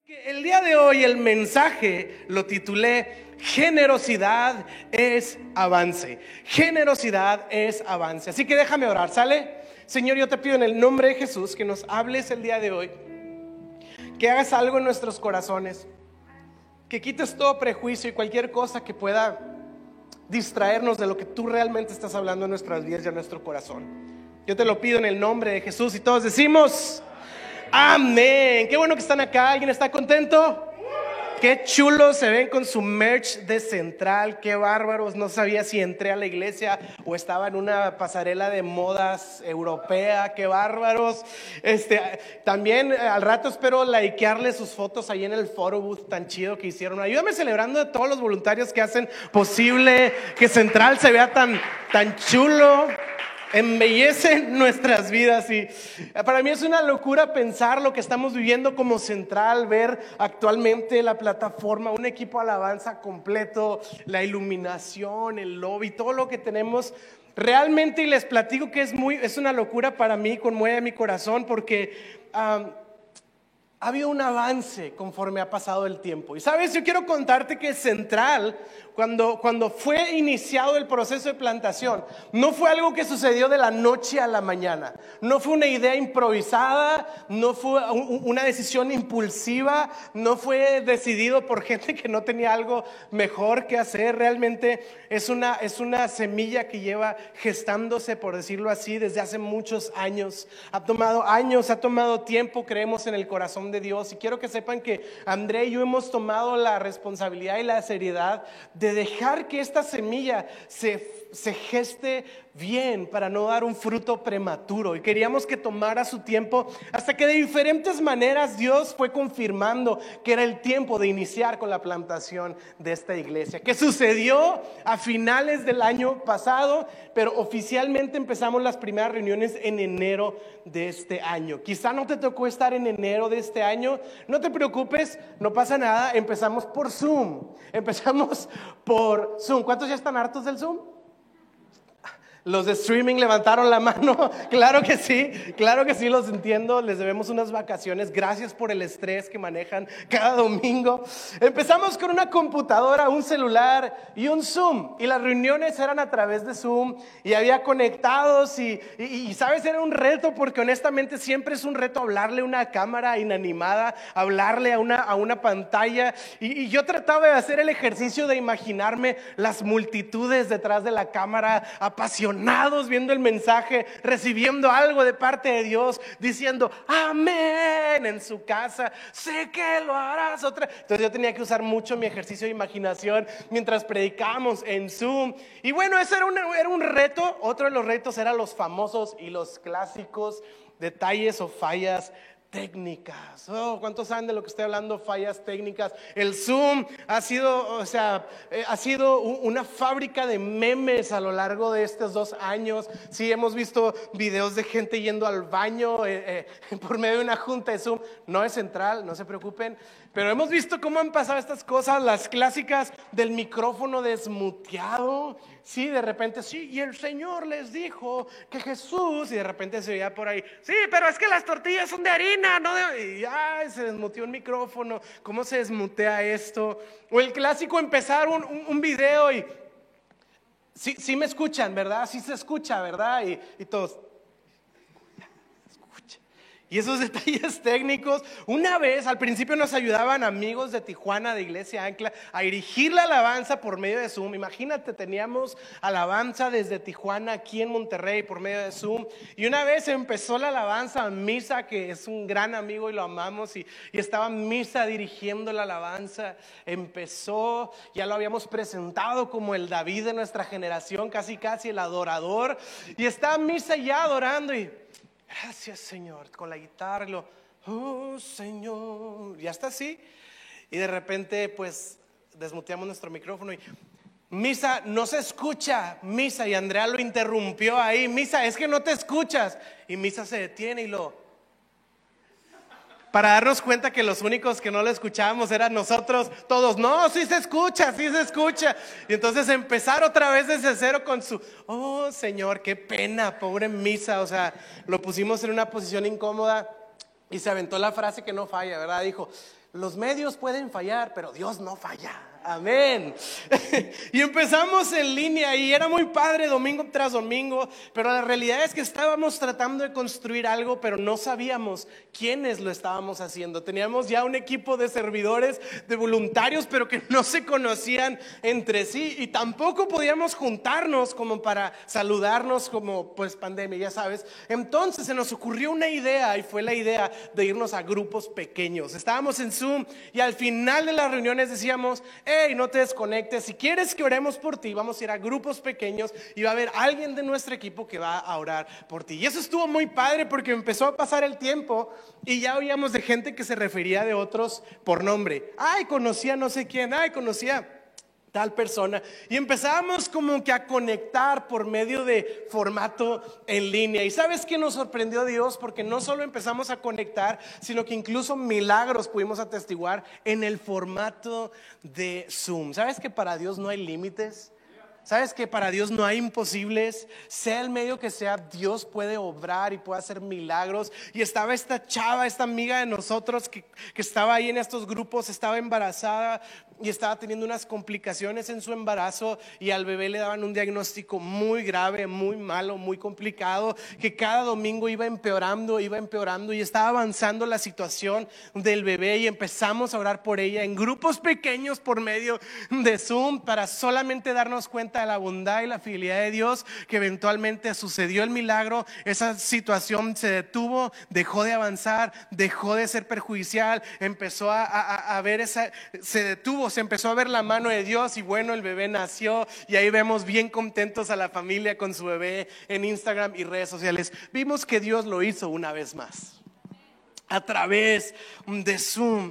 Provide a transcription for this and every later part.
El día de hoy el mensaje lo titulé Generosidad es avance. Generosidad es avance. Así que déjame orar, ¿sale? Señor, yo te pido en el nombre de Jesús que nos hables el día de hoy, que hagas algo en nuestros corazones, que quites todo prejuicio y cualquier cosa que pueda distraernos de lo que tú realmente estás hablando en nuestras vidas y en nuestro corazón. Yo te lo pido en el nombre de Jesús y todos decimos amén. Qué bueno que están acá. ¿Alguien está contento? Qué chulos se ven con su merch de Central. Qué bárbaros. No sabía si entré a la iglesia o estaba en una pasarela de modas europea. Qué bárbaros. También al rato espero likearle sus fotos ahí en el photo booth tan chido que hicieron. Ayúdame celebrando a todos los voluntarios que hacen posible que Central se vea tan chulo. Embellecen nuestras vidas. Y para mí es una locura pensar lo que estamos viviendo como Central, ver actualmente la plataforma, un equipo alabanza completo, la iluminación, el lobby, todo lo que tenemos. Realmente, y les platico que es una locura para mí, conmueve mi corazón porque ha habido un avance conforme ha pasado el tiempo. Y sabes, yo quiero contarte que Central, cuando fue iniciado el proceso de plantación, no fue algo que sucedió de la noche a la mañana. No fue una idea improvisada, no fue una decisión impulsiva, no fue decidido por gente que no tenía algo mejor que hacer. Realmente es una semilla que lleva gestándose, por decirlo así, desde hace muchos años. Ha tomado tiempo, creemos en el corazón de Dios. Y quiero que sepan que André y yo hemos tomado la responsabilidad y la seriedad de dejar que esta semilla se geste bien para no dar un fruto prematuro, y queríamos que tomara su tiempo hasta que de diferentes maneras Dios fue confirmando que era el tiempo de iniciar con la plantación de esta iglesia, que sucedió a finales del año pasado, pero oficialmente empezamos las primeras reuniones en enero de este año. Quizá no te tocó estar en enero de este año, no te preocupes, no pasa nada, empezamos por Zoom. ¿Cuántos ya están hartos del Zoom? Los de streaming levantaron la mano. Claro que sí, los entiendo. Les debemos unas vacaciones. Gracias por el estrés que manejan cada domingo. Empezamos con una computadora, un celular y un Zoom, y las reuniones eran a través de Zoom, y había conectados y sabes, era un reto, porque honestamente siempre es un reto hablarle a una cámara inanimada, hablarle a una pantalla, y yo trataba de hacer el ejercicio de imaginarme las multitudes detrás de la cámara, apasionados viendo el mensaje, recibiendo algo de parte de Dios, diciendo amén en su casa. Sé que lo harás otra. Entonces yo tenía que usar mucho mi ejercicio de imaginación mientras predicábamos en Zoom. Y bueno, ese era un reto. Otro de los retos eran los famosos y los clásicos detalles o fallas técnicas. ¿Cuántos saben de lo que estoy hablando? Fallas técnicas. El Zoom ha sido una fábrica de memes a lo largo de estos 2 años. Sí, hemos visto videos de gente yendo al baño por medio de una junta de Zoom. No es Central, no se preocupen, pero hemos visto cómo han pasado estas cosas. Las clásicas del micrófono desmuteado. Sí, de repente, sí, y el Señor les dijo que Jesús, y de repente se veía por ahí, sí, pero es que las tortillas son de harina, no de... Y se desmuteó el micrófono. ¿Cómo se desmutea esto? O el clásico, empezar un video y... Sí me escuchan, ¿verdad? Sí se escucha, ¿verdad? Y todos... Y esos detalles técnicos, una vez al principio nos ayudaban amigos de Tijuana, de Iglesia Ancla, a dirigir la alabanza por medio de Zoom. Imagínate, teníamos alabanza desde Tijuana aquí en Monterrey por medio de Zoom. Y una vez empezó la alabanza, Misa, que es un gran amigo y lo amamos, y estaba Misa dirigiendo la alabanza. Empezó, ya lo habíamos presentado como el David de nuestra generación, casi el adorador. Y estaba Misa ya adorando y... Gracias, Señor, con la guitarra, oh Señor, ya está así. Y de repente pues desmuteamos nuestro micrófono y Misa, no se escucha, Misa, y Andrea lo interrumpió ahí. Misa, es que no te escuchas. Y Misa se detiene para darnos cuenta que los únicos que no lo escuchábamos eran nosotros todos. No, sí se escucha. Y entonces empezar otra vez desde cero con su, oh Señor, qué pena, pobre Misa. O sea, lo pusimos en una posición incómoda y se aventó la frase que no falla, ¿verdad? Dijo, Los medios pueden fallar, pero Dios no falla. Amén. Y empezamos en línea y era muy padre domingo tras domingo, pero la realidad es que estábamos tratando de construir algo, pero no sabíamos quiénes lo estábamos haciendo. Teníamos ya un equipo de servidores, de voluntarios, pero que no se conocían entre sí y tampoco podíamos juntarnos como para saludarnos como pues pandemia, ya sabes. Entonces se nos ocurrió una idea y fue la idea de irnos a grupos pequeños. Estábamos en Zoom y al final de las reuniones decíamos: hey, no te desconectes, si quieres que oremos por ti, vamos a ir a grupos pequeños y va a haber alguien de nuestro equipo que va a orar por ti. Y eso estuvo muy padre porque empezó a pasar el tiempo y ya oíamos de gente que se refería de otros por nombre. Ay, conocía no sé quién, ay, conocía tal persona, y empezábamos como que a conectar por medio de formato en línea. Y ¿sabes qué nos sorprendió Dios? Porque no solo empezamos a conectar, sino que incluso milagros pudimos atestiguar en el formato de Zoom. ¿Sabes que para Dios no hay límites? ¿Sabes que para Dios no hay imposibles? Sea el medio que sea, Dios puede obrar y puede hacer milagros. Y estaba esta chava, esta amiga de nosotros que estaba ahí en estos grupos, estaba embarazada y estaba teniendo unas complicaciones en su embarazo, y al bebé le daban un diagnóstico muy grave, muy malo, muy complicado, que cada domingo iba empeorando y estaba avanzando la situación del bebé. Y empezamos a orar por ella en grupos pequeños por medio de Zoom para solamente darnos cuenta de la bondad y la fidelidad de Dios, que eventualmente sucedió el milagro. Esa situación se detuvo, dejó de avanzar, dejó de ser perjudicial, empezó a ver se detuvo, se empezó a ver la mano de Dios y bueno, el bebé nació y ahí vemos bien contentos a la familia con su bebé en Instagram y redes sociales. Vimos que Dios lo hizo una vez más a través de Zoom.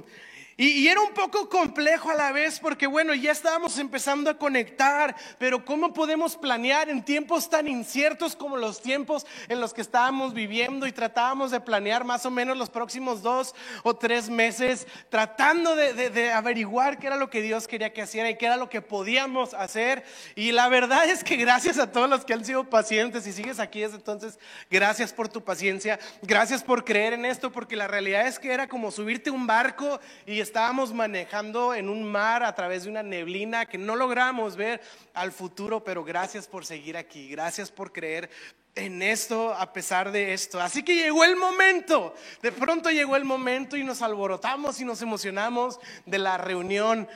Y era un poco complejo a la vez porque bueno, ya estábamos empezando a conectar, pero ¿cómo podemos planear en tiempos tan inciertos como los tiempos en los que estábamos viviendo? Y tratábamos de planear más o menos los próximos 2 o 3 meses, tratando de averiguar qué era lo que Dios quería que hiciera y qué era lo que podíamos hacer. Y la verdad es que gracias a todos los que han sido pacientes y sigues aquí desde entonces, gracias por tu paciencia, gracias por creer en esto, porque la realidad es que era como subirte a un barco y estábamos manejando en un mar a través de una neblina que no logramos ver al futuro, pero gracias por seguir aquí, gracias por creer en esto a pesar de esto. Así que llegó el momento, de pronto llegó el momento y nos alborotamos y nos emocionamos de la reunión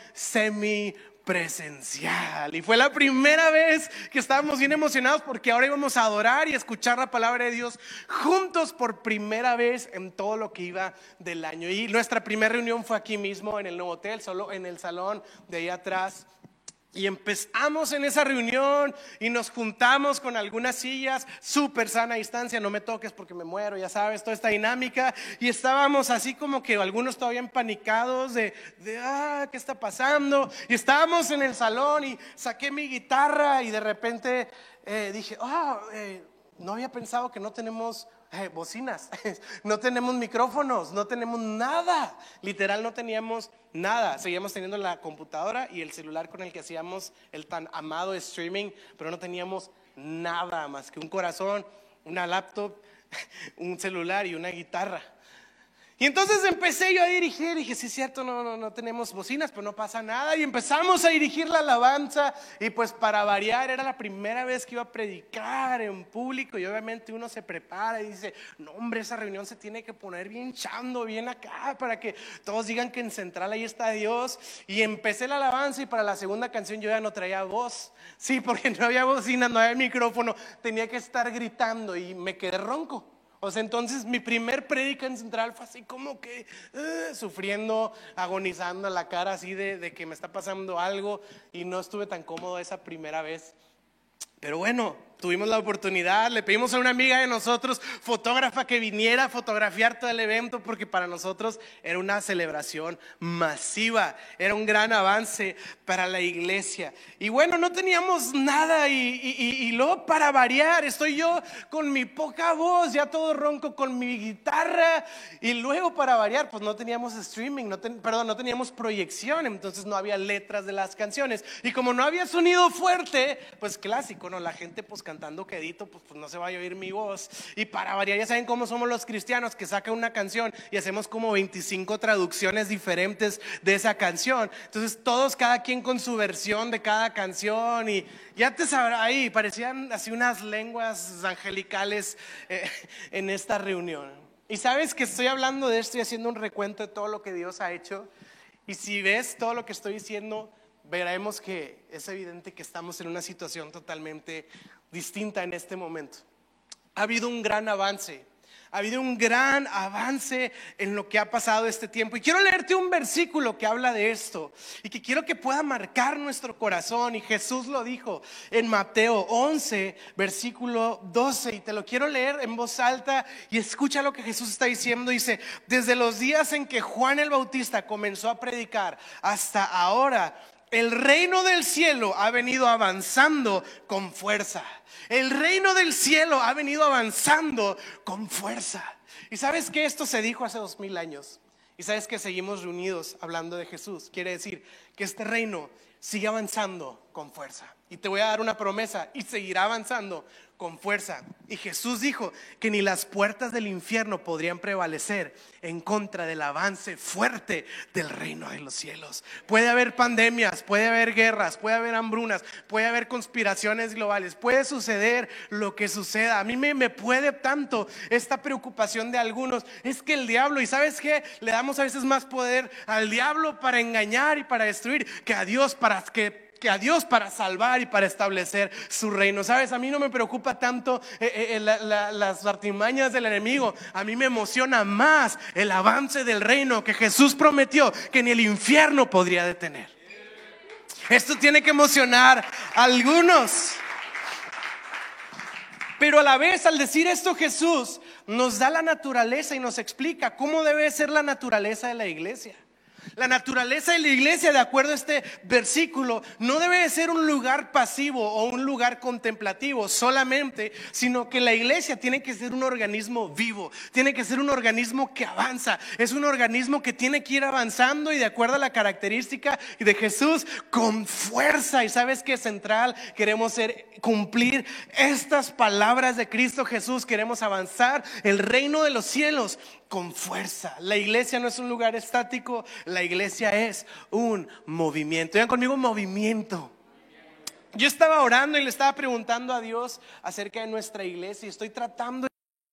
presencial. Y fue la primera vez que estábamos bien emocionados porque ahora íbamos a adorar y escuchar la palabra de Dios juntos por primera vez en todo lo que iba del año. Y nuestra primera reunión fue aquí mismo en el nuevo hotel, solo en el salón de ahí atrás. Y empezamos en esa reunión y nos juntamos con algunas sillas, súper sana distancia, no me toques porque me muero, ya sabes, toda esta dinámica. Y estábamos así como que algunos todavía empanicados de ¿qué está pasando? Y estábamos en el salón y saqué mi guitarra y de repente dije, no había pensado que no tenemos bocinas, no tenemos micrófonos, no tenemos nada, literal no teníamos nada. Seguíamos teniendo la computadora y el celular con el que hacíamos el tan amado streaming, pero no teníamos nada más que un corazón, una laptop, un celular y una guitarra. Y entonces empecé yo a dirigir, dije, sí es cierto, no tenemos bocinas, pero no pasa nada. Y empezamos a dirigir la alabanza y pues para variar era la primera vez que iba a predicar en público. Y obviamente uno se prepara y dice, no hombre, esa reunión se tiene que poner bien chando, bien acá, para que todos digan que en central ahí está Dios. Y empecé la alabanza y para la segunda canción yo ya no traía voz. Sí, porque no había bocina, no había micrófono, tenía que estar gritando y me quedé ronco. O sea, entonces mi primer prédica en central fue así como que sufriendo, agonizando, la cara así de que me está pasando algo y no estuve tan cómodo esa primera vez. Pero bueno, tuvimos la oportunidad, le pedimos a una amiga de nosotros, fotógrafa, que viniera a fotografiar todo el evento porque para nosotros era una celebración masiva, era un gran avance para la iglesia. Y bueno, no teníamos nada y luego para variar, estoy yo con mi poca voz, ya todo ronco con mi guitarra, y luego para variar, pues no teníamos streaming, no teníamos proyección, entonces no había letras de las canciones. Y como no había sonido fuerte, pues clásico, ¿no? La gente pues cantando quedito, pues no se va a oír mi voz. Y para variar, ya saben cómo somos los cristianos, que sacan una canción y hacemos como 25 traducciones diferentes de esa canción. Entonces todos, cada quien con su versión de cada canción, y ya te sabrá ahí, parecían así unas lenguas angelicales en esta reunión. Y sabes que estoy hablando de esto y haciendo un recuento de todo lo que Dios ha hecho. Y si ves todo lo que estoy diciendo, veremos que es evidente que estamos en una situación totalmente distinta en este momento. Ha habido un gran avance. Ha habido un gran avance en lo que ha pasado este tiempo. Y quiero leerte un versículo que habla de esto y que quiero que pueda marcar nuestro corazón. Y Jesús lo dijo en Mateo 11, versículo 12. Y te lo quiero leer en voz alta y escucha lo que Jesús está diciendo. Dice: desde los días en que Juan el Bautista comenzó a predicar hasta ahora, el reino del cielo ha venido avanzando con fuerza. El reino del cielo ha venido avanzando con fuerza. Y sabes que esto se dijo hace 2000 años. Y sabes que seguimos reunidos hablando de Jesús. Quiere decir que este reino sigue avanzando con fuerza. Y te voy a dar una promesa: y seguirá avanzando con fuerza. Y Jesús dijo que ni las puertas del infierno podrían prevalecer en contra del avance fuerte del reino de los cielos. Puede haber pandemias, puede haber guerras, puede haber hambrunas, puede haber conspiraciones globales, puede suceder lo que suceda. A mí me puede tanto esta preocupación de algunos. Es que el diablo, y ¿sabes qué? Le damos a veces más poder al diablo para engañar y para destruir que a Dios para salvar y para establecer su reino. ¿Sabes? A mí no me preocupa tanto las artimañas del enemigo. A mí me emociona más el avance del reino que Jesús prometió que ni el infierno podría detener. Esto tiene que emocionar a algunos. Pero a la vez, al decir esto, Jesús nos da la naturaleza y nos explica cómo debe ser la naturaleza de la iglesia. La naturaleza de la iglesia, de acuerdo a este versículo, no debe de ser un lugar pasivo o un lugar contemplativo solamente, sino que la iglesia tiene que ser un organismo vivo, tiene que ser un organismo que avanza, es un organismo que tiene que ir avanzando y de acuerdo a la característica de Jesús, con fuerza. Y sabes que es central, queremos cumplir estas palabras de Cristo Jesús, queremos avanzar el reino de los cielos con fuerza. La iglesia no es un lugar estático, la iglesia es un movimiento. Vean conmigo, movimiento. Yo estaba orando y le estaba preguntando a Dios acerca de nuestra iglesia y estoy tratando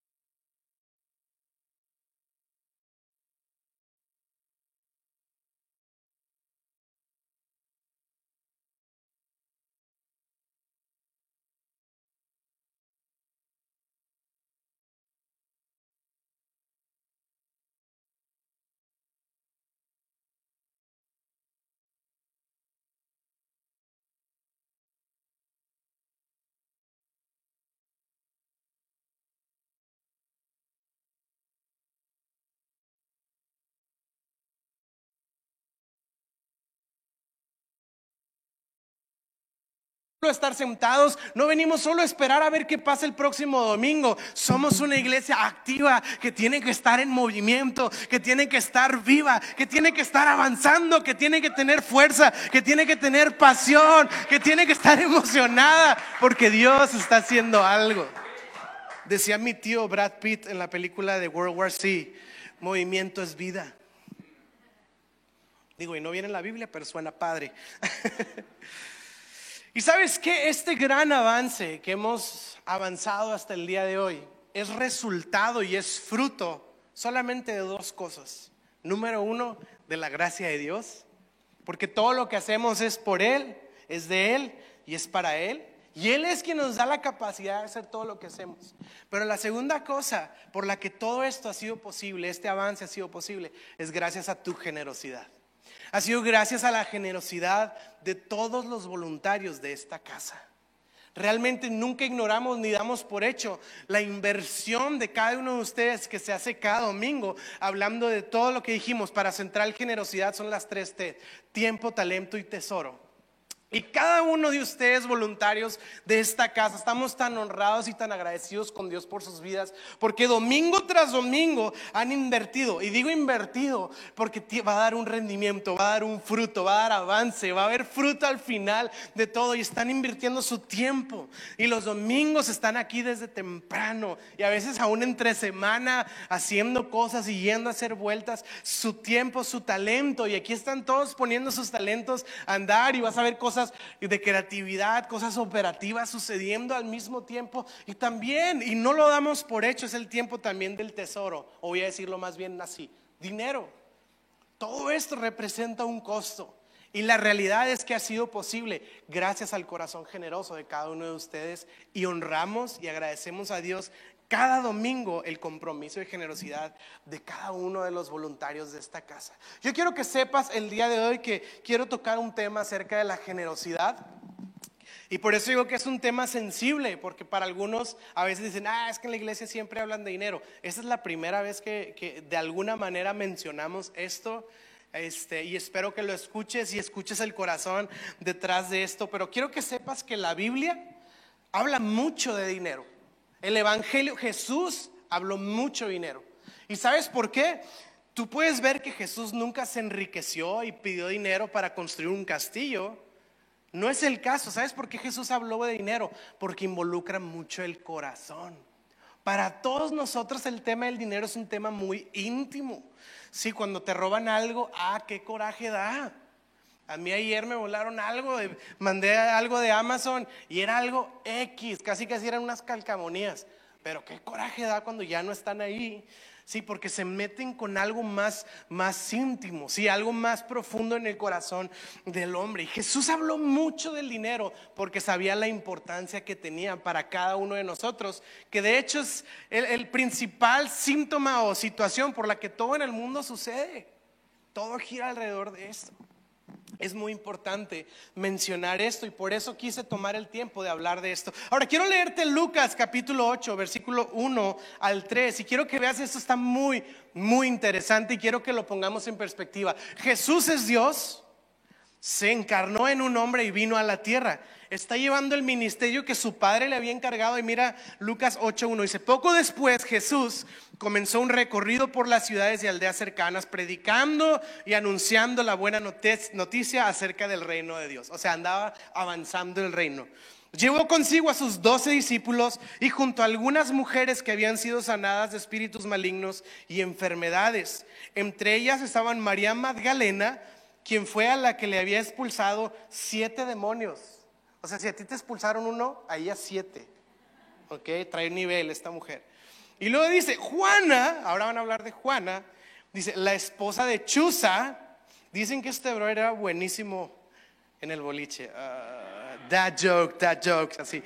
estar sentados, no venimos solo a esperar a ver qué pasa el próximo domingo. Somos una iglesia activa que tiene que estar en movimiento, que tiene que estar viva, que tiene que estar avanzando, que tiene que tener fuerza, que tiene que tener pasión, que tiene que estar emocionada porque Dios está haciendo algo. Decía mi tío Brad Pitt en la película de World War Z: movimiento es vida. Digo, y no viene en la Biblia, pero suena padre. Y sabes que este gran avance que hemos avanzado hasta el día de hoy es resultado y es fruto solamente de dos cosas. Número uno, de la gracia de Dios, porque todo lo que hacemos es por Él, es de Él y es para Él. Y Él es quien nos da la capacidad de hacer todo lo que hacemos. Pero la segunda cosa por la que todo esto ha sido posible, este avance ha sido posible, es gracias a tu generosidad. Ha sido gracias a la generosidad de todos los voluntarios de esta casa. Realmente nunca ignoramos ni damos por hecho la inversión de cada uno de ustedes que se hace cada domingo, hablando de todo lo que dijimos. Para Central Generosidad son las 3 T: tiempo, talento y tesoro. Y cada uno de ustedes voluntarios de esta casa, estamos tan honrados y tan agradecidos con Dios por sus vidas, porque domingo tras domingo han invertido, y digo invertido porque va a dar un rendimiento, va a dar un fruto, va a dar avance, va a haber fruto al final de todo, y están invirtiendo su tiempo. Y los domingos están aquí desde temprano, y a veces aún entre semana haciendo cosas y yendo a hacer vueltas, su tiempo, su talento, y aquí están todos poniendo sus talentos a andar, y vas a ver cosas de creatividad, cosas operativas sucediendo al mismo tiempo. Y también, y no lo damos por hecho, es el tiempo también del tesoro, o voy a decirlo más bien así, dinero. Todo esto representa un costo, y la realidad es que ha sido posible gracias al corazón generoso de cada uno de ustedes, y honramos y agradecemos a Dios cada domingo el compromiso y generosidad de cada uno de los voluntarios de esta casa. Yo quiero que sepas el día de hoy que quiero tocar un tema acerca de la generosidad. Y por eso digo que es un tema sensible, porque para algunos a veces dicen, es que en la iglesia siempre hablan de dinero. Esta es la primera vez que de alguna manera mencionamos esto. Y espero que lo escuches y escuches el corazón detrás de esto. Pero quiero que sepas que la Biblia habla mucho de dinero. El Evangelio, Jesús habló mucho de dinero. ¿Y sabes por qué? Tú puedes ver que Jesús nunca se enriqueció y pidió dinero para construir un castillo. No es el caso. ¿Sabes por qué Jesús habló de dinero? Porque involucra mucho el corazón. Para todos nosotros el tema del dinero es un tema muy íntimo. Sí, cuando te roban algo, qué coraje da. A mí ayer me volaron algo, mandé algo de Amazon y era algo X, casi eran unas calcamonías. Pero qué coraje da cuando ya no están ahí. Sí, porque se meten con algo más íntimo, sí, algo más profundo en el corazón del hombre. Y Jesús habló mucho del dinero porque sabía la importancia que tenía para cada uno de nosotros, que de hecho es el principal síntoma o situación por la que todo en el mundo sucede. Todo gira alrededor de esto. Es muy importante mencionar esto, y por eso quise tomar el tiempo de hablar de esto. Ahora quiero leerte Lucas capítulo 8, versículo 1 al 3, y quiero que veas esto. Está muy interesante, y quiero que lo pongamos en perspectiva. Jesús es Dios, se encarnó en un hombre y vino a la tierra. Está llevando el ministerio que su padre le había encargado. Y mira Lucas 8:1, dice: poco después Jesús comenzó un recorrido por las ciudades y aldeas cercanas, predicando y anunciando la buena noticia acerca del reino de Dios. O sea, andaba avanzando el reino. Llevó consigo a sus 12 discípulos y junto a algunas mujeres que habían sido sanadas de espíritus malignos y enfermedades. Entre ellas estaban María Magdalena, quien fue a la que le había expulsado 7 demonios. O sea, si a ti te expulsaron uno, a ella 7. Ok, trae nivel esta mujer. Y luego dice Juana, ahora van a hablar de Juana. Dice, la esposa de Chuza. Dicen que este bro era buenísimo en el boliche. That joke, así.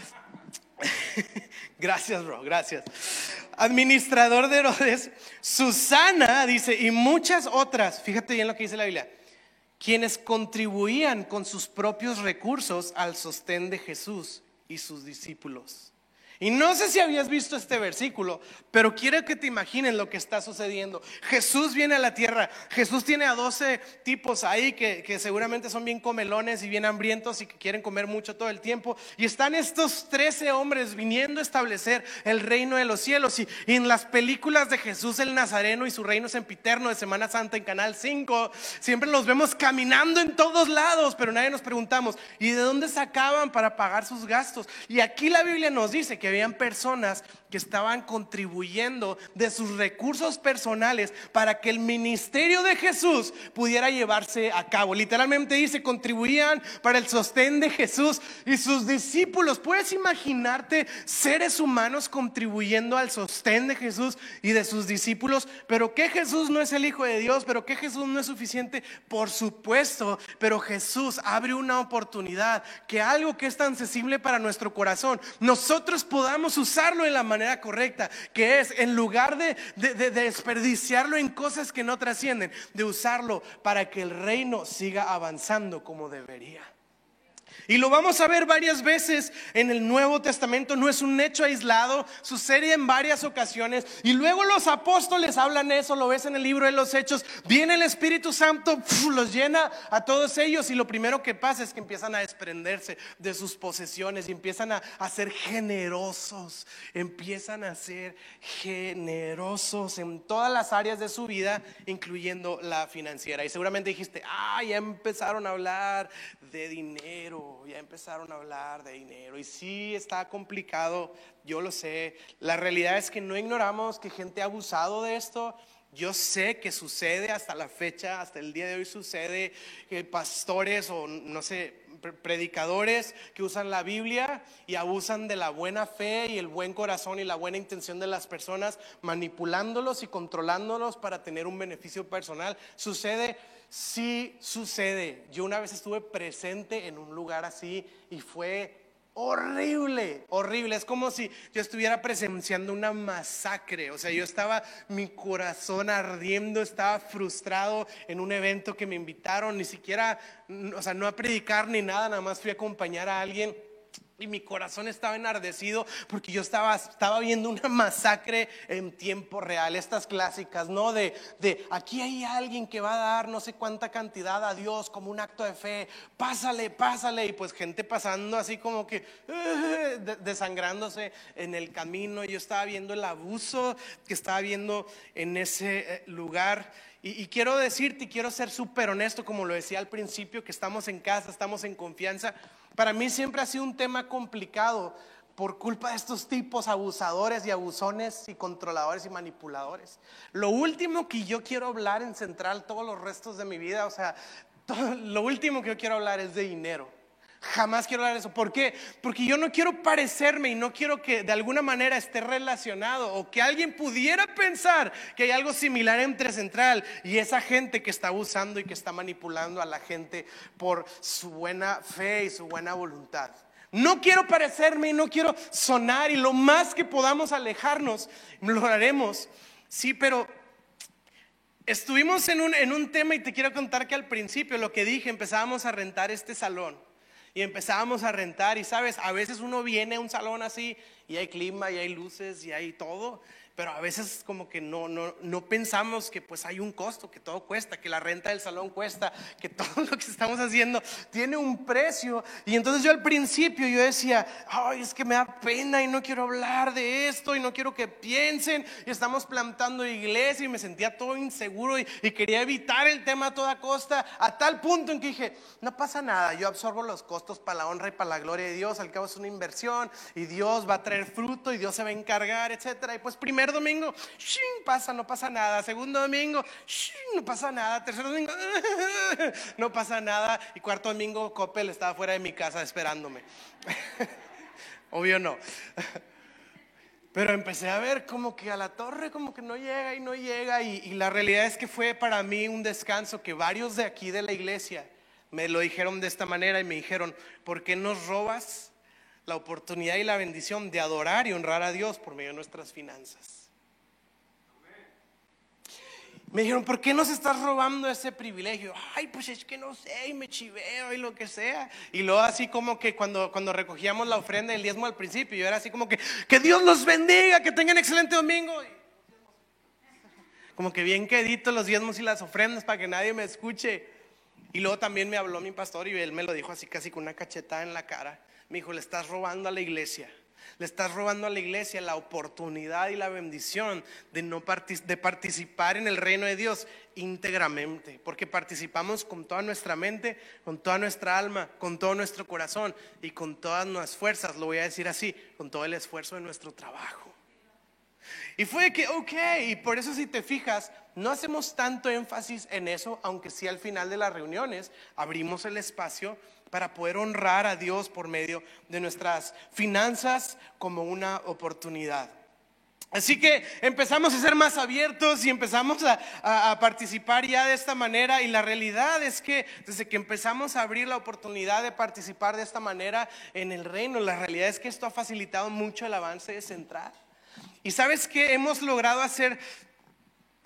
Gracias, bro, gracias. Administrador de Herodes. Susana, dice, y muchas otras. Fíjate bien lo que dice la Biblia. Quienes contribuían con sus propios recursos al sostén de Jesús y sus discípulos. Y no sé si habías visto este versículo, pero quiero que te imagines lo que está sucediendo. Jesús viene a la tierra. Jesús tiene a 12 tipos ahí que seguramente son bien comelones y bien hambrientos y que quieren comer mucho todo el tiempo. Y están estos 13 hombres viniendo a establecer el reino de los cielos. Y en las películas de Jesús el Nazareno y su reino sempiterno de Semana Santa en Canal 5, siempre los vemos caminando en todos lados, pero nadie nos preguntamos, ¿y de dónde sacaban para pagar sus gastos? Y aquí la Biblia nos dice que habían personas que estaban contribuyendo de sus recursos personales para que el ministerio de Jesús pudiera llevarse a cabo. Literalmente dice, contribuían para el sostén de Jesús y sus discípulos. ¿Puedes imaginarte seres humanos contribuyendo al sostén de Jesús y de sus discípulos? ¿Pero que Jesús no es el Hijo de Dios? ¿Pero que Jesús no es suficiente? Por supuesto, pero Jesús abre una oportunidad, que algo que es tan sensible para nuestro corazón, nosotros podamos usarlo en la manera correcta, que es, en lugar de desperdiciarlo en cosas que no trascienden, de usarlo para que el reino siga avanzando como debería. Y lo vamos a ver varias veces en el Nuevo Testamento. No es un hecho aislado, sucede en varias ocasiones. Y luego los apóstoles hablan eso, lo ves en el libro de los Hechos. Viene el Espíritu Santo, los llena a todos ellos. Y lo primero que pasa es que empiezan a desprenderse de sus posesiones y empiezan a ser generosos. Empiezan a ser generosos en todas las áreas de su vida, incluyendo la financiera. Y seguramente dijiste, ya empezaron a hablar de dinero, ya empezaron a hablar de dinero. Y sí, está complicado, yo lo sé. La realidad es que no ignoramos que gente ha abusado de esto. Yo sé que sucede hasta la fecha, hasta el día de hoy sucede que pastores o no sé, predicadores que usan la Biblia y abusan de la buena fe y el buen corazón y la buena intención de las personas, manipulándolos y controlándolos para tener un beneficio personal. ¿Sucede? Sí, sucede. Yo una vez estuve presente en un lugar así y fue horrible, horrible. Es como si yo estuviera presenciando una masacre. O sea, yo estaba, mi corazón ardiendo, estaba frustrado en un evento que me invitaron, ni siquiera, o sea, no a predicar ni nada, nada más fui a acompañar a alguien. Y mi corazón estaba enardecido porque yo estaba viendo una masacre en tiempo real. Estas clásicas, ¿no? De aquí hay alguien que va a dar no sé cuánta cantidad a Dios como un acto de fe. Pásale, pásale. Y pues gente pasando así como que desangrándose en el camino. Yo estaba viendo el abuso que estaba viendo en ese lugar. Y quiero decirte, y quiero ser súper honesto, como lo decía al principio, que estamos en casa, estamos en confianza. Para mí siempre ha sido un tema complicado por culpa de estos tipos abusadores y abusones y controladores y manipuladores. Lo último que yo quiero hablar en Central todos los restos de mi vida, o sea, lo último que yo quiero hablar es de dinero. Jamás quiero hablar de eso. ¿Por qué? Porque yo no quiero parecerme y no quiero que de alguna manera esté relacionado o que alguien pudiera pensar que hay algo similar entre Central y esa gente que está abusando y que está manipulando a la gente por su buena fe y su buena voluntad. No quiero parecerme y no quiero sonar, y lo más que podamos alejarnos lo haremos. Sí, pero estuvimos en un tema y te quiero contar que al principio lo que dije, empezábamos a rentar este salón. Y empezábamos a rentar, y sabes, a veces uno viene a un salón así y hay clima y hay luces y hay todo, pero a veces como que no pensamos que pues hay un costo, que todo cuesta, que la renta del salón cuesta, que todo lo que estamos haciendo tiene un precio. Y entonces yo al principio yo decía, ay, es que me da pena y no quiero hablar de esto y no quiero que piensen, y estamos plantando iglesia, y me sentía todo inseguro y quería evitar el tema a toda costa, a tal punto en que dije, no pasa nada, yo absorbo los costos para la honra y para la gloria de Dios, al cabo es una inversión y Dios va a traer fruto y Dios se va a encargar, etcétera. Y pues primer domingo, pasa, no pasa nada. Segundo domingo, no pasa nada. Tercer domingo, no pasa nada. Y cuarto domingo, Coppel estaba fuera de mi casa esperándome. Obvio no. Pero empecé a ver como que a la torre como que no llega y no llega. Y la realidad es que fue para mí un descanso que varios de aquí de la iglesia me lo dijeron de esta manera y me dijeron, ¿por qué nos robas la oportunidad y la bendición de adorar y honrar a Dios por medio de nuestras finanzas? Me dijeron, ¿por qué nos estás robando ese privilegio? Ay, pues es que no sé, y me chiveo y lo que sea. Y luego así como que cuando recogíamos la ofrenda y el diezmo al principio, yo era así como que Dios los bendiga, que tengan excelente domingo. Como que bien quedito los diezmos y las ofrendas para que nadie me escuche. Y luego también me habló mi pastor y él me lo dijo así casi con una cachetada en la cara. Me dijo, le estás robando a la iglesia. Le estás robando a la iglesia la oportunidad y la bendición de participar en el reino de Dios íntegramente, porque participamos con toda nuestra mente, con toda nuestra alma, con todo nuestro corazón y con todas nuestras fuerzas. Lo voy a decir así, con todo el esfuerzo de nuestro trabajo. Y fue que, y por eso si te fijas, no hacemos tanto énfasis en eso, aunque sí al final de las reuniones abrimos el espacio para poder honrar a Dios por medio de nuestras finanzas como una oportunidad. Así que empezamos a ser más abiertos y empezamos a participar ya de esta manera. Y la realidad es que desde que empezamos a abrir la oportunidad de participar de esta manera en el reino, la realidad es que esto ha facilitado mucho el avance de Central. Y sabes que hemos logrado hacer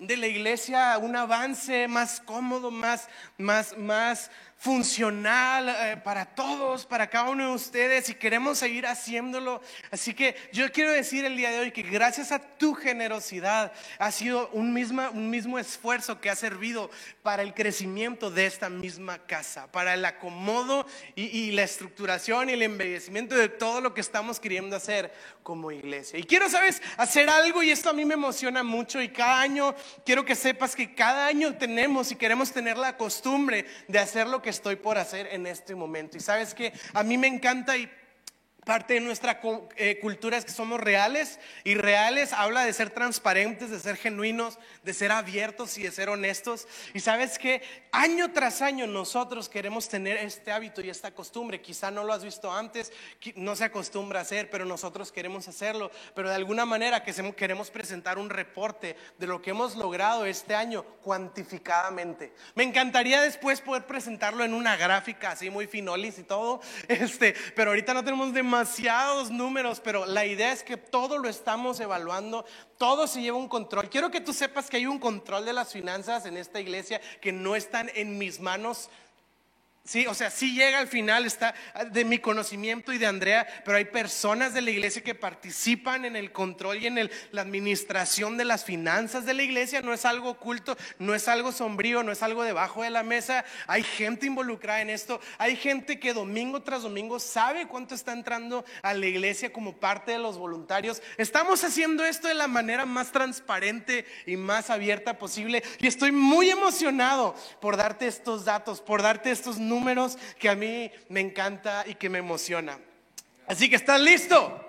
de la iglesia, un avance más cómodo, más funcional para todos, para cada uno de ustedes, y queremos seguir haciéndolo. Así que yo quiero decir el día de hoy que gracias a tu generosidad ha sido un mismo esfuerzo que ha servido para el crecimiento de esta misma casa, para el acomodo y la estructuración y el embellecimiento de todo lo que estamos queriendo hacer como iglesia. Y quiero, ¿sabes?, hacer algo, y esto a mí me emociona mucho, y cada año quiero que sepas que cada año tenemos y queremos tener la costumbre de hacer lo que estoy por hacer en este momento. Y sabes que a mí me encanta, y parte de nuestra cultura es que somos reales, y reales habla de ser transparentes, de ser genuinos, de ser abiertos y de ser honestos. Y sabes que año tras año nosotros queremos tener este hábito y esta costumbre. Quizá no lo has visto antes, no se acostumbra a hacer, pero nosotros queremos hacerlo. Pero de alguna manera queremos presentar un reporte de lo que hemos logrado este año cuantificadamente. Me encantaría después poder presentarlo en una gráfica así muy finolis y todo, pero ahorita no tenemos demasiados números, pero la idea es que todo lo estamos evaluando, todo se lleva un control. Quiero que tú sepas que hay un control de las finanzas en esta iglesia que no están en mis manos. Sí, o sea, sí llega al final, está de mi conocimiento y de Andrea, pero hay personas de la iglesia que participan en el control y en la administración de las finanzas de la iglesia. No es algo oculto, no es algo sombrío, no es algo debajo de la mesa. Hay gente involucrada en esto, hay gente que domingo tras domingo sabe cuánto está entrando a la iglesia como parte de los voluntarios. Estamos haciendo esto de la manera más transparente y más abierta posible, y estoy muy emocionado por darte estos datos, por darte estos números que a mí me encanta y que me emociona. Así que, ¿estás listo?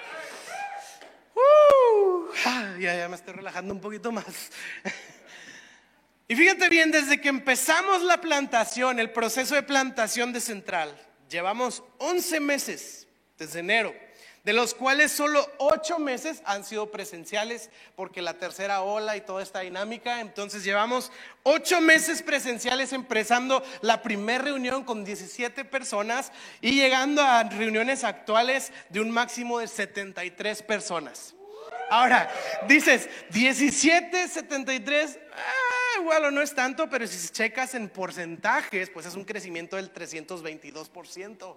Ya me estoy relajando un poquito más. Y fíjate bien, desde que empezamos la plantación, el proceso de plantación de Central, llevamos 11 meses desde enero, de los cuales solo 8 meses han sido presenciales porque la tercera ola y toda esta dinámica. Entonces llevamos 8 meses presenciales, empezando la primera reunión con 17 personas y llegando a reuniones actuales de un máximo de 73 personas. Ahora, dices, 17, 73, igual no es tanto, pero si checas en porcentajes, pues es un crecimiento del 322%.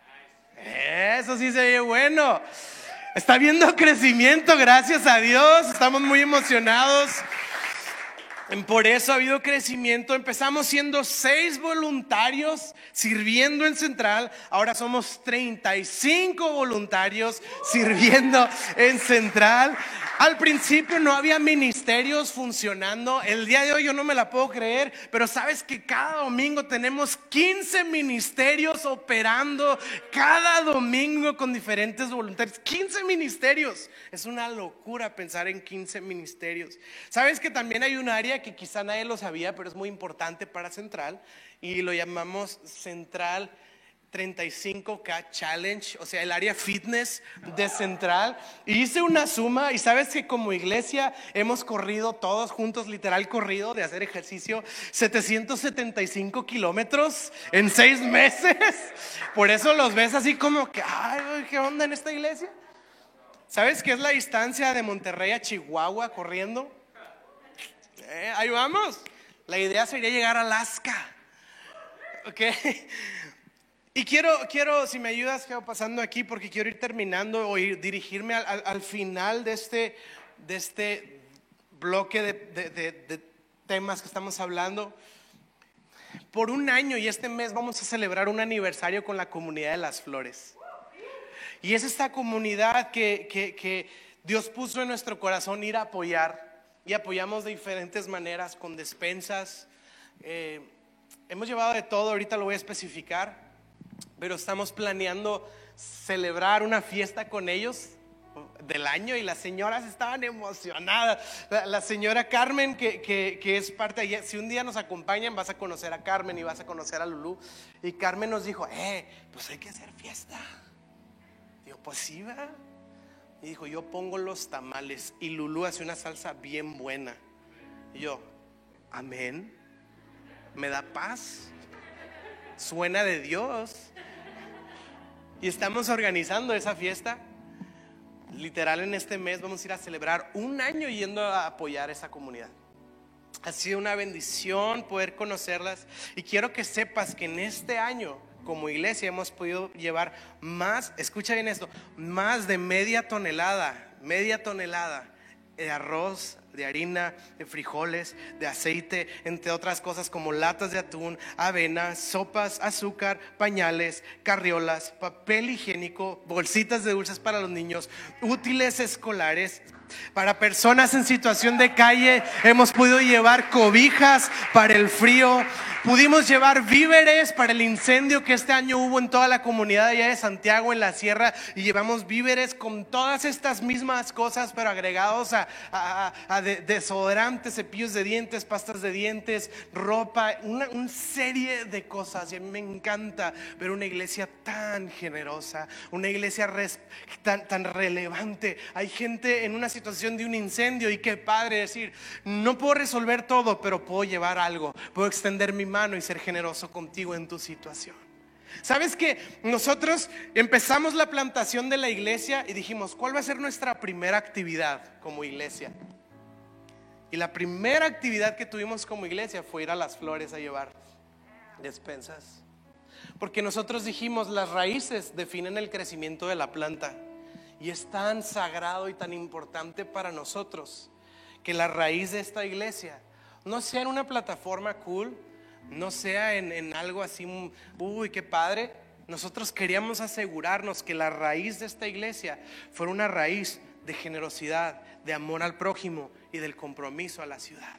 Eso sí se ve bueno. Está viendo crecimiento, gracias a Dios. Estamos muy emocionados. Por eso ha habido crecimiento. Empezamos siendo 6 voluntarios sirviendo en Central. Ahora somos 35 voluntarios sirviendo en Central. Al principio no había ministerios funcionando. El día de hoy yo no me la puedo creer, pero sabes que cada domingo tenemos 15 ministerios operando cada domingo con diferentes voluntarios. 15 ministerios. Es una locura pensar en 15 ministerios. Sabes que también hay un área que quizá nadie lo sabía, pero es muy importante para Central, y lo llamamos Central 35K Challenge, o sea, el área fitness de Central. Y hice una suma, y sabes que como iglesia hemos corrido todos juntos, literal corrido de hacer ejercicio, 775 kilómetros en 6 meses. Por eso los ves así como que, ay, ¿qué onda en esta iglesia? ¿Sabes qué es la distancia de Monterrey a Chihuahua corriendo? Ahí vamos. La idea sería llegar a Alaska. Ok. Y quiero, si me ayudas, ¿qué va pasando aquí? Porque quiero ir terminando o dirigirme al final de este bloque de temas que estamos hablando. Por un año y este mes vamos a celebrar un aniversario con la comunidad de Las Flores. Y es esta comunidad que Dios puso en nuestro corazón ir a apoyar. Y apoyamos de diferentes maneras, con despensas. Hemos llevado de todo, ahorita lo voy a especificar. Pero estamos planeando celebrar una fiesta con ellos del año, y las señoras estaban emocionadas. La señora Carmen, que es parte de ella, si un día nos acompañan vas a conocer a Carmen y vas a conocer a Lulú. Y Carmen nos dijo, pues hay que hacer fiesta. Digo, pues sí, ¿verdad? Y dijo, yo pongo los tamales y Lulú hace una salsa bien buena. Y yo, amén. Me da paz. Suena de Dios. Y estamos organizando esa fiesta. Literal, en este mes vamos a ir a celebrar un año yendo a apoyar esa comunidad. Ha sido una bendición poder conocerlas y quiero que sepas que en este año como iglesia hemos podido llevar más, escucha bien esto, más de media tonelada de arroz, de harina, de frijoles, de aceite, entre otras cosas como latas de atún, avena, sopas, azúcar, pañales, carriolas, papel higiénico, bolsitas de dulces para los niños, útiles escolares. Para personas en situación de calle hemos podido llevar cobijas para el frío. Pudimos llevar víveres para el incendio que este año hubo en toda la comunidad allá de Santiago, en la sierra, y llevamos víveres con todas estas mismas cosas, pero agregados a desodorantes, cepillos de dientes, pastas de dientes, ropa, una serie de cosas. Y a mí me encanta ver una iglesia tan generosa, una iglesia tan relevante. Hay gente en una situación de un incendio y qué padre decir, no puedo resolver todo, pero puedo llevar algo, puedo extender mi mano y ser generoso contigo en tu situación. ¿Sabes que nosotros empezamos la plantación de la iglesia y dijimos, ¿cuál va a ser nuestra primera actividad como iglesia? Y la primera actividad que tuvimos como iglesia fue ir a Las Flores a llevar despensas. Porque nosotros dijimos, las raíces definen el crecimiento de la planta. Y es tan sagrado y tan importante para nosotros que la raíz de esta iglesia no sea en una plataforma cool, no sea en algo así, uy, qué padre. Nosotros queríamos asegurarnos que la raíz de esta iglesia fuera una raíz de generosidad, de amor al prójimo y del compromiso a la ciudad.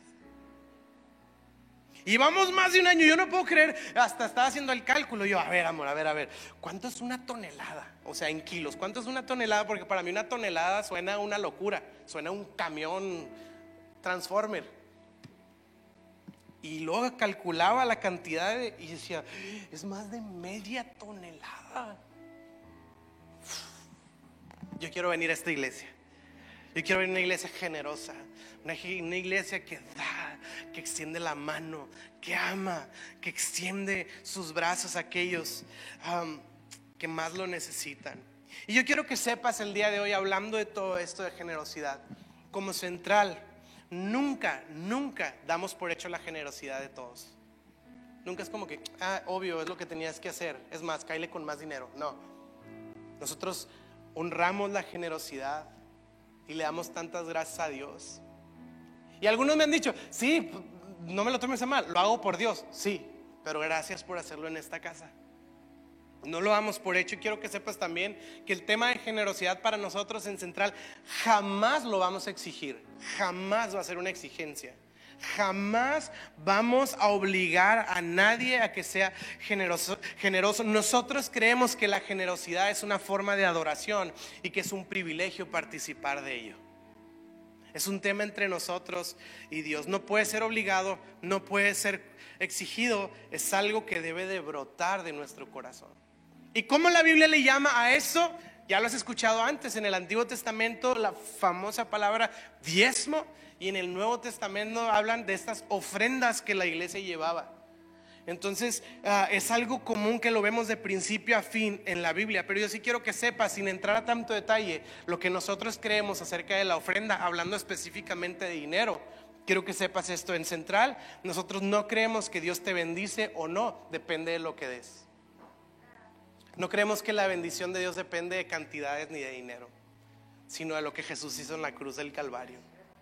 Y vamos más de un año, yo no puedo creer, hasta estaba haciendo el cálculo. Yo, a ver, amor, a ver, ¿cuánto es una tonelada? O sea, en kilos, ¿cuánto es una tonelada? Porque para mí una tonelada suena una locura, suena un camión Transformer. Y luego calculaba la cantidad y decía, es más de media tonelada. Yo quiero venir a esta iglesia. Yo quiero venir a una iglesia generosa, una iglesia que da, que extiende la mano, que ama, que extiende sus brazos a aquellos que más lo necesitan. Y yo quiero que sepas el día de hoy, hablando de todo esto de generosidad, como Central, nunca damos por hecho la generosidad de todos. Nunca es como que, obvio, es lo que tenías que hacer. Es más, cáele con más dinero. No, nosotros honramos la generosidad y le damos tantas gracias a Dios. Y algunos me han dicho, sí, no me lo tomes a mal, lo hago por Dios. Sí, pero gracias por hacerlo en esta casa. No lo damos por hecho. Y quiero que sepas también que el tema de generosidad para nosotros en Central jamás lo vamos a exigir. Jamás va a ser una exigencia. Jamás vamos a obligar a nadie a que sea generoso. Nosotros creemos que la generosidad es una forma de adoración y que es un privilegio participar de ello. Es un tema entre nosotros y Dios. No puede ser obligado, no puede ser exigido. Es algo que debe de brotar de nuestro corazón. ¿Y cómo la Biblia le llama a eso? Ya lo has escuchado antes. En el Antiguo Testamento la famosa palabra diezmo, y en el Nuevo Testamento hablan de estas ofrendas que la iglesia llevaba. Entonces es algo común que lo vemos de principio a fin en la Biblia. Pero yo sí quiero que sepas, sin entrar a tanto detalle, lo que nosotros creemos acerca de la ofrenda, hablando específicamente de dinero. Quiero que sepas esto: en Central nosotros no creemos que Dios te bendice o no, depende de lo que des. No creemos que la bendición de Dios depende de cantidades ni de dinero, sino de lo que Jesús hizo en la cruz del Calvario.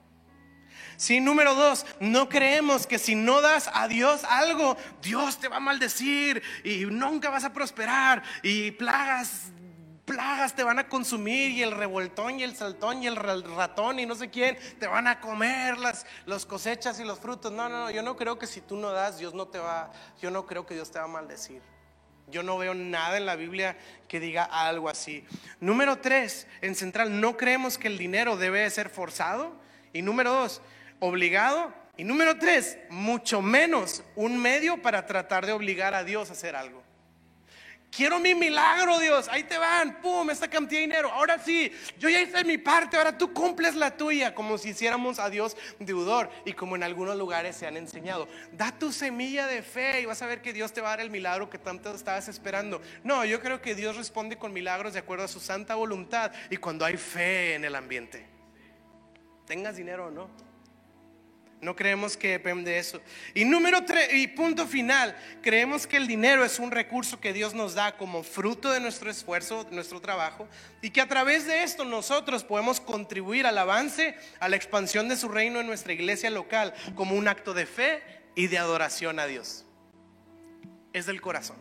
Sí, número 2, no creemos que si no das a Dios algo, Dios te va a maldecir y nunca vas a prosperar, y plagas te van a consumir, y el revoltón y el saltón y el ratón y no sé quién te van a comer las cosechas y los frutos. No, yo no creo que si tú no das, Dios no te va, yo no creo que Dios te va a maldecir. Yo no veo nada en la Biblia que diga algo así. Número 3, en Central no creemos que el dinero debe de ser forzado. Y número 2, obligado. Y número 3, mucho menos un medio para tratar de obligar a Dios a hacer algo. Quiero mi milagro, Dios, ahí te van, pum, esta cantidad de dinero. Ahora sí, yo ya hice mi parte, ahora tú cumples la tuya. Como si hiciéramos a Dios deudor. Y como en algunos lugares se han enseñado, da tu semilla de fe y vas a ver que Dios te va a dar el milagro que tanto estabas esperando. No, yo creo que Dios responde con milagros de acuerdo a su santa voluntad y cuando hay fe en el ambiente, tengas dinero o no. No creemos que depende de eso. Y número 3, y punto final, creemos que el dinero es un recurso que Dios nos da como fruto de nuestro esfuerzo, de nuestro trabajo, y que a través de esto nosotros podemos contribuir al avance, a la expansión de su reino en nuestra iglesia local, como un acto de fe y de adoración a Dios. Es del corazón.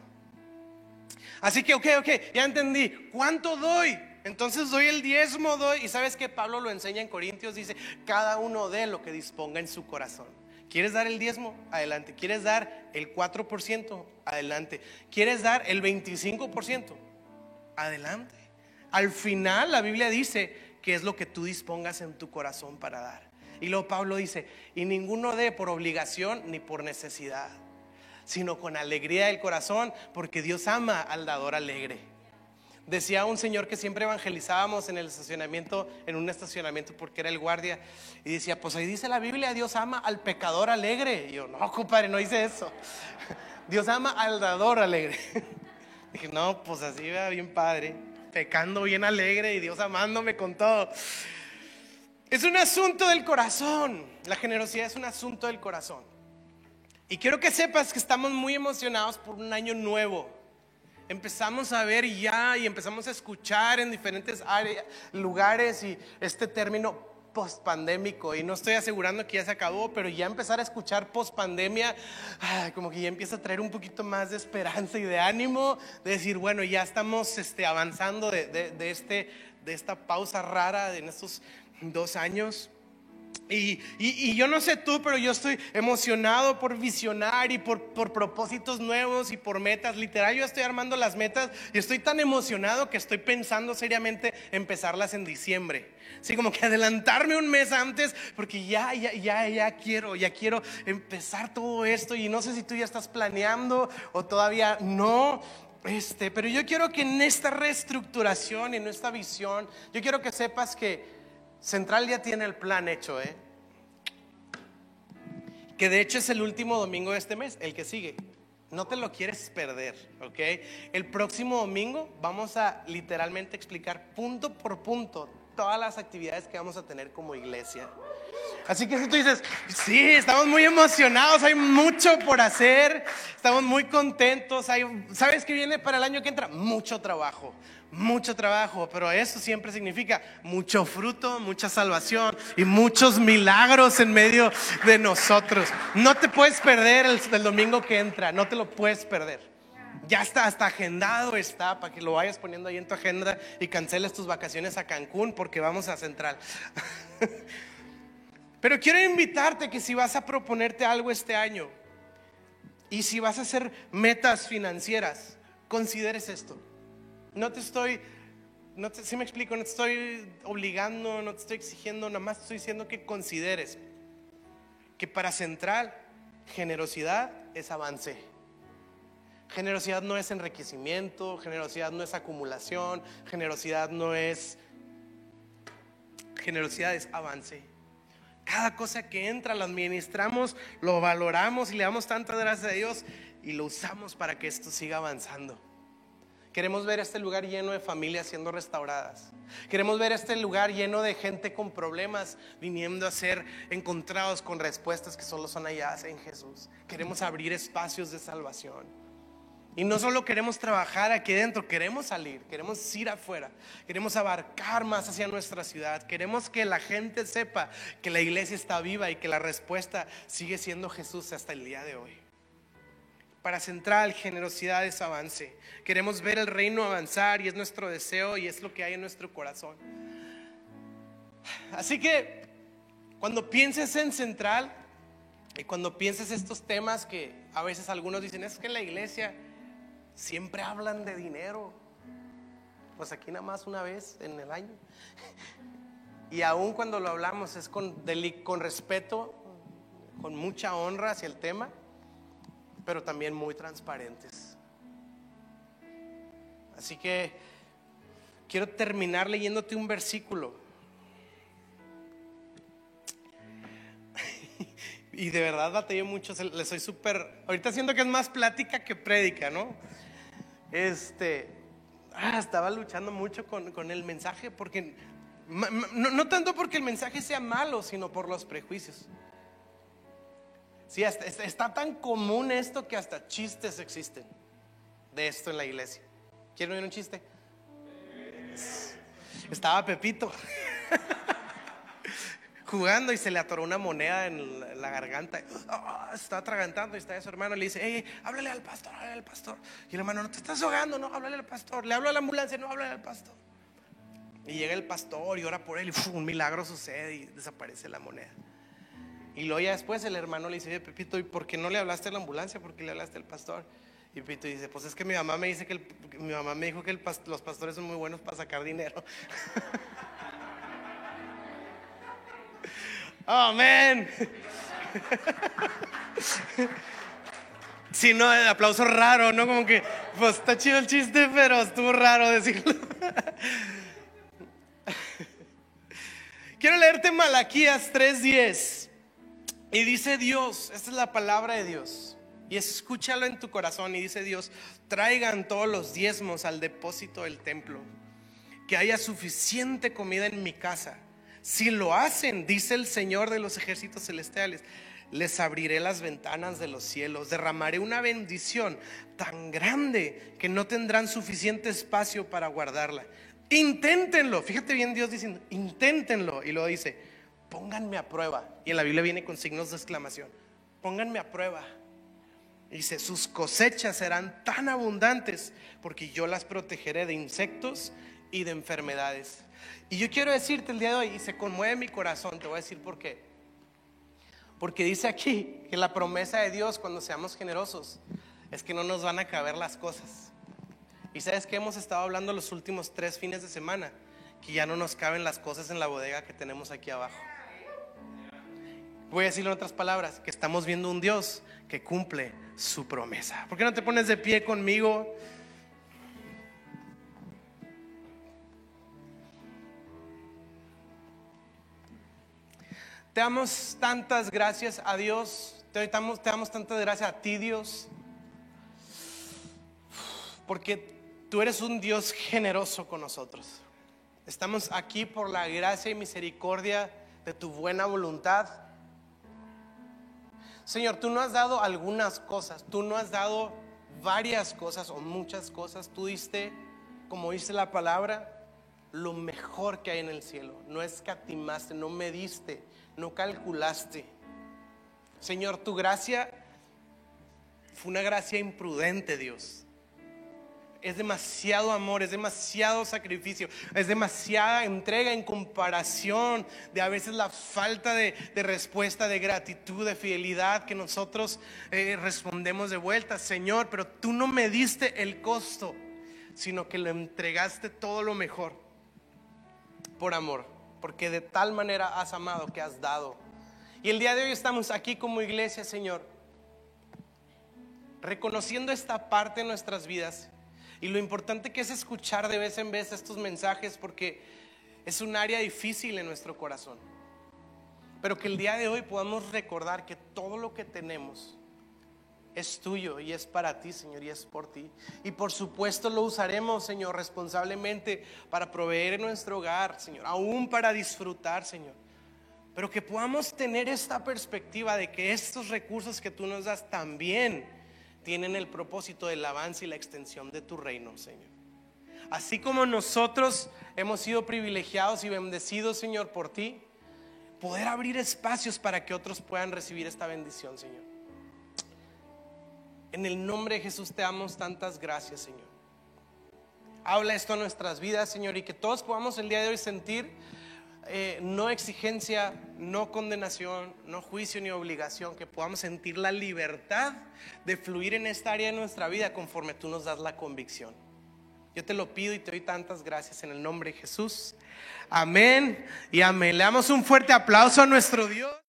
Así que, ok, ya entendí. ¿Cuánto doy? Entonces doy el diezmo, y ¿sabes qué? Pablo lo enseña en Corintios, dice, cada uno dé lo que disponga en su corazón. ¿Quieres dar el diezmo? Adelante. ¿Quieres dar el 4%? Adelante. ¿Quieres dar el 25%? Adelante. Al final la Biblia dice que es lo que tú dispongas en tu corazón para dar. Y luego Pablo dice, y ninguno dé por obligación ni por necesidad, sino con alegría del corazón, porque Dios ama al dador alegre. Decía un señor que siempre evangelizábamos en el estacionamiento, en un estacionamiento, porque era el guardia, y decía, pues ahí dice la Biblia, Dios ama al pecador alegre. Y yo, no, compadre, no dice eso. Dios ama al dador alegre. Dije, no, pues así va bien padre, pecando bien alegre y Dios amándome con todo. Es un asunto del corazón. La generosidad es un asunto del corazón. Y quiero que sepas que estamos muy emocionados por un año nuevo. Empezamos a ver ya y empezamos a escuchar en diferentes lugares y este término post-pandémico, y no estoy asegurando que ya se acabó, pero ya empezar a escuchar post-pandemia como que ya empieza a traer un poquito más de esperanza y de ánimo, de decir, bueno, ya estamos avanzando de esta pausa rara en estos 2 años. Y yo no sé tú, pero yo estoy emocionado por visionar y por propósitos nuevos y por metas. Literal, yo estoy armando las metas y estoy tan emocionado que estoy pensando seriamente empezarlas en diciembre. Sí, como que adelantarme un mes antes, porque ya quiero empezar todo esto. Y no sé si tú ya estás planeando o todavía no. Pero yo quiero que en esta reestructuración, en esta visión, yo quiero que sepas que Central ya tiene el plan hecho, que de hecho es el último domingo de este mes, el que sigue. No te lo quieres perder, ¿ok? El próximo domingo vamos a literalmente explicar punto por punto todas las actividades que vamos a tener como iglesia. Así que si tú dices, sí, estamos muy emocionados, hay mucho por hacer, estamos muy contentos, ¿sabes qué viene para el año que entra? Mucho trabajo, pero eso siempre significa mucho fruto, mucha salvación y muchos milagros en medio de nosotros. No te puedes perder el domingo que entra, no te lo puedes perder. Ya está, hasta agendado está, para que lo vayas poniendo ahí en tu agenda y canceles tus vacaciones a Cancún, porque vamos a Central. Pero quiero invitarte que si vas a proponerte algo este año y si vas a hacer metas financieras, consideres esto. Si me explico, no te estoy obligando, no te estoy exigiendo, nada más estoy diciendo que consideres que para Central, generosidad es avance. Generosidad no es enriquecimiento, generosidad no es acumulación, generosidad es avance. Cada cosa que entra lo administramos, lo valoramos y le damos tanta gracias a Dios y lo usamos para que esto siga avanzando. Queremos ver este lugar lleno de familias siendo restauradas. Queremos ver este lugar lleno de gente con problemas viniendo a ser encontrados con respuestas que solo son halladas en Jesús. Queremos abrir espacios de salvación. Y no solo queremos trabajar aquí dentro, queremos salir, queremos ir afuera, queremos abarcar más hacia nuestra ciudad. Queremos que la gente sepa que la iglesia está viva y que la respuesta sigue siendo Jesús hasta el día de hoy. Para Central, generosidad es avance. Queremos ver el reino avanzar y es nuestro deseo y es lo que hay en nuestro corazón. Así que cuando pienses en Central y cuando pienses estos temas que a veces algunos dicen, es que en la iglesia siempre hablan de dinero, pues aquí nada más una vez en el año. Y aún cuando lo hablamos es con respeto, con mucha honra hacia el tema, pero también muy transparentes. Así que quiero terminar leyéndote un versículo. Y de verdad batallé mucho, le soy súper. Ahorita siento que es más plática que prédica, ¿no? Estaba luchando mucho con el mensaje, porque no tanto porque el mensaje sea malo, sino por los prejuicios. Sí, está tan común esto que hasta chistes existen de esto en la iglesia. ¿Quieren oír un chiste? Estaba Pepito jugando y se le atoró una moneda en la garganta. Está atragantando y está de su hermano. Le dice: hey, háblale al pastor, háblale al pastor. Y el hermano: no te estás ahogando, no, háblale al pastor. Le hablo a la ambulancia, no, háblale al pastor. Y llega el pastor y ora por él y un milagro sucede y desaparece la moneda. Y luego ya después el hermano le dice: oye, Pepito, ¿y por qué no le hablaste a la ambulancia? ¿Por qué le hablaste al pastor? Y Pepito dice: pues es que mi mamá me dice mi mamá me dijo que los pastores son muy buenos para sacar dinero. Oh, man. Si no, el aplauso raro, ¿no? Como que, pues está chido el chiste, pero estuvo raro decirlo. Quiero leerte Malaquías 3:10. Y dice Dios, esta es la palabra de Dios, y escúchalo en tu corazón. Y dice Dios: traigan todos los diezmos al depósito del templo, que haya suficiente comida en mi casa. Si lo hacen, dice el Señor de los ejércitos celestiales, les abriré las ventanas de los cielos, derramaré una bendición tan grande que no tendrán suficiente espacio para guardarla. Inténtenlo. Fíjate bien, Dios diciendo: inténtenlo. Y luego dice: pónganme a prueba. Y en la Biblia viene con signos de exclamación: pónganme a prueba. Y dice: sus cosechas serán tan abundantes porque yo las protegeré de insectos y de enfermedades. Y yo quiero decirte el día de hoy, y se conmueve mi corazón, te voy a decir por qué. Porque dice aquí que la promesa de Dios cuando seamos generosos es que no nos van a caber las cosas. Y sabes que hemos estado hablando los últimos 3 fines de semana que ya no nos caben las cosas en la bodega que tenemos aquí abajo. Voy a decirlo en otras palabras, que estamos viendo un Dios que cumple su promesa. ¿Por qué no te pones de pie conmigo? Te damos tantas gracias a Dios. Te damos tantas gracias a ti, Dios, porque tú eres un Dios generoso con nosotros. Estamos aquí por la gracia y misericordia de tu buena voluntad. Señor, tú no has dado algunas cosas, tú no has dado varias cosas o muchas cosas. Tú diste, como dice la palabra, lo mejor que hay en el cielo. No escatimaste, no mediste, no calculaste. Señor, tu gracia fue una gracia imprudente, Dios. Es demasiado amor, es demasiado sacrificio, es demasiada entrega en comparación de a veces la falta de respuesta, de gratitud, de fidelidad que nosotros respondemos de vuelta. Señor, pero tú no me diste el costo, sino que lo entregaste todo lo mejor por amor, porque de tal manera has amado que has dado. Y el día de hoy estamos aquí como iglesia, Señor, reconociendo esta parte de nuestras vidas y lo importante que es escuchar de vez en vez estos mensajes, porque es un área difícil en nuestro corazón. Pero que el día de hoy podamos recordar que todo lo que tenemos es tuyo y es para ti, Señor, y es por ti. Y por supuesto lo usaremos, Señor, responsablemente para proveer en nuestro hogar, Señor, aún para disfrutar, Señor. Pero que podamos tener esta perspectiva de que estos recursos que tú nos das también tienen el propósito del avance y la extensión de tu reino, Señor. Así como nosotros hemos sido privilegiados y bendecidos, Señor, por ti, poder abrir espacios para que otros puedan recibir esta bendición, Señor. En el nombre de Jesús te damos tantas gracias, Señor. Habla esto a nuestras vidas, Señor, y que todos podamos el día de hoy sentir no exigencia, no condenación, no juicio ni obligación, que podamos sentir la libertad de fluir en esta área de nuestra vida conforme tú nos das la convicción. Yo te lo pido y te doy tantas gracias en el nombre de Jesús. Amén y amén. Le damos un fuerte aplauso a nuestro Dios.